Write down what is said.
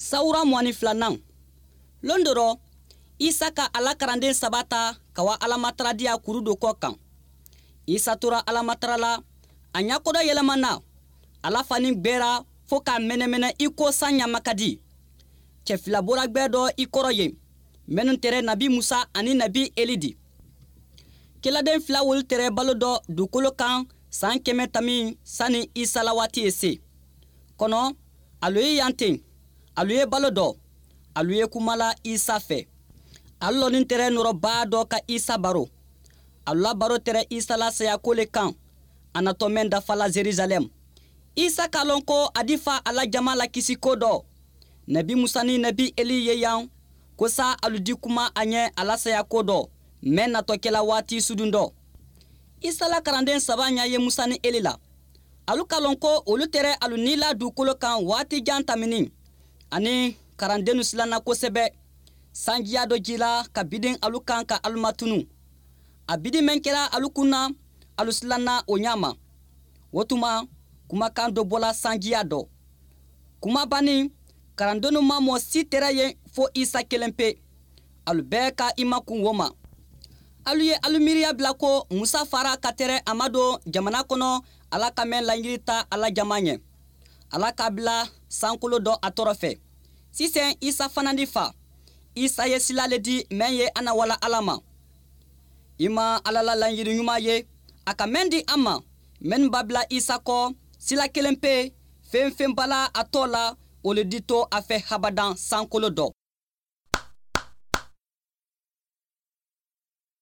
Sawura mwani flanan. Londoro, Isa ka ala karanden sabata kawa alamatara dia kurudo kokan. Isa tora alamatara la, anyakoda yelamana, ala fani gbera foka menemene iko sanya makadi. Chefila bora gbedo ikoroye, menun tere nabi Musa ani nabi Elidi. Keladen fila wul tere balodo dukolo kan san keme tamin sani Isa la wati ese. Kono, aluye yantin, aluye balodo, aluye kumala Isa fe. Allo nin tere nuro do ka Isa baro. Allah baro tere Isa la saya kole kan. Anatomen da fala Jerusalem. Isa kalonko adifa ala jamala kisiko do. Nabi Musa ni nabi Eli yeyan. Kosa aludi kuma anye ala saya kodo. Men na tokela wati sudundo. Isa la karanden sabanya ye Musa ni Eli la. Alu kalonko olu tere alu nila du kolokan wati jantamini. Ani karandenu silana kosebe. Sanjiya do jila ka bidin alukan ka almatunu. Abidi menkera alukuna alusilana onyama. Wotuma kuma kan do bola sanjiya do. Kuma bani karandonu mamo si teraye fo Isa kelempe. Alubeka imakun woma. Aluye alumiriya blako Musa fara katere amado jamana kono ala kamen langirita ala jamanye. Ala kabila sankolo do atorofe. Sisen Isa fanandi fa. Isa ye silale di men ye ana wala alama. Ima alala langiri nyuma ye. Aka mendi ama. Men babla Isa ko sila kelempe. Fem bala atola. Ole dito afe habadan sankolo do.